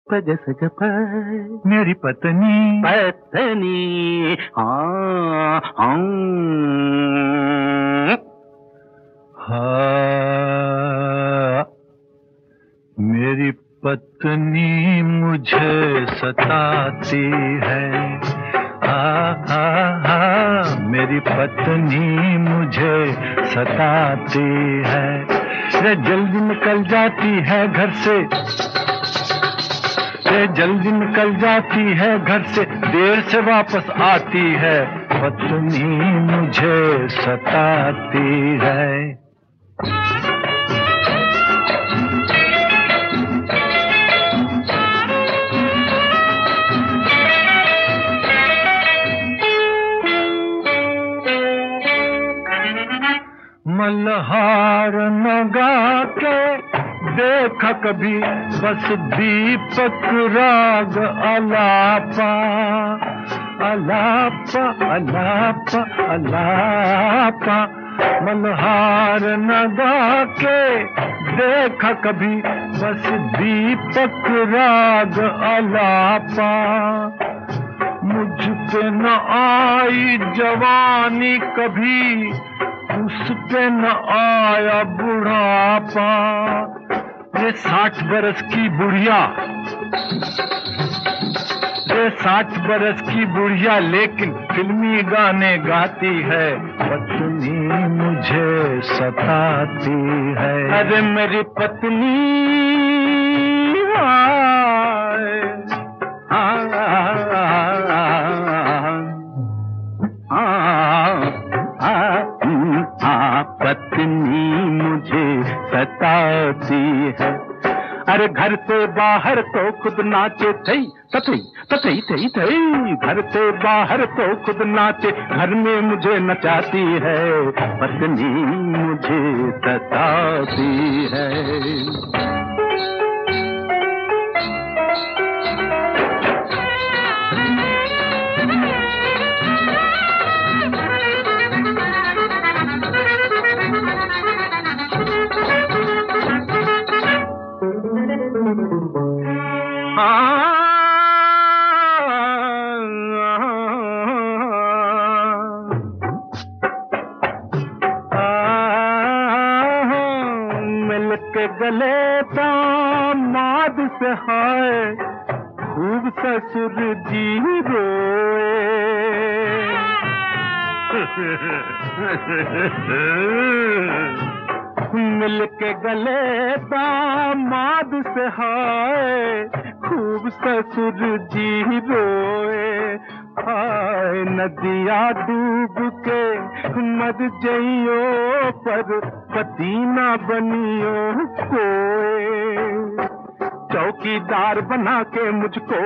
पज सज प मेरी पत्नी पत्नी हाँ हाँ हाँ मेरी पत्नी मुझे सताती है। मेरी पत्नी मुझे सताती है। रे जल्दी निकल जाती है घर से, रे जल्दी निकल जाती है घर से, देर से वापस आती है। पत्नी मुझे सताती है। मल्हार नगा के देखा कभी बस दीपक राग अलापा अलापा अलापा अलापा। मल्हार नगा के देखा कभी बस दीपक राग अलापा। मुझ पे न आई जवानी कभी, उस पे न आया बुढ़ापा। ये 60 बरस की बुढ़िया, ये 60 बरस की बुढ़िया लेकिन फिल्मी गाने गाती है। पत्नी मुझे सताती है। अरे मेरी पत्नी पत्नी मुझे सताती है। अरे घर से बाहर तो खुद नाचे थई तथई तथई थई थई। घर से बाहर तो खुद नाचे, घर में मुझे नचाती है। पत्नी मुझे सताती है। मिलके गले दामाद से हाय खूब ससुर जी रोए। मिलके गले दामाद से हाय खूब ससुर जी रोए। हाय नदिया डूब के मर जइयो पर पति ना बनियो कोई। चौकीदार बना के मुझको,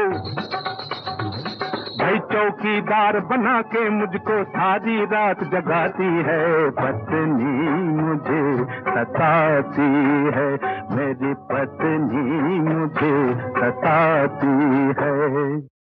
भाई चौकीदार बना के मुझको सारी रात जगाती है। पत्नी मुझे सताती है। मेरी पत्नी मुझे सताती है।